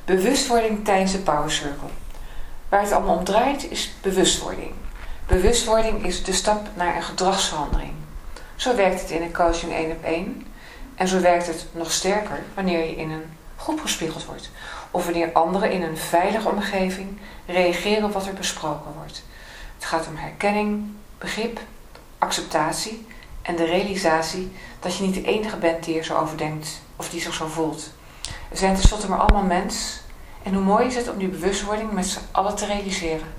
Bewustwording tijdens de Power Circle. Waar het allemaal om draait is bewustwording. Bewustwording is de stap naar een gedragsverandering. Zo werkt het in een coaching 1-op-1. En zo werkt het nog sterker wanneer je in een groep gespiegeld wordt. Of wanneer anderen in een veilige omgeving reageren op wat er besproken wordt. Het gaat om herkenning, begrip, acceptatie en de realisatie dat je niet de enige bent die er zo over denkt of die zich zo voelt. We zijn tenslotte maar allemaal mens en hoe mooi is het om die bewustwording met z'n allen te realiseren.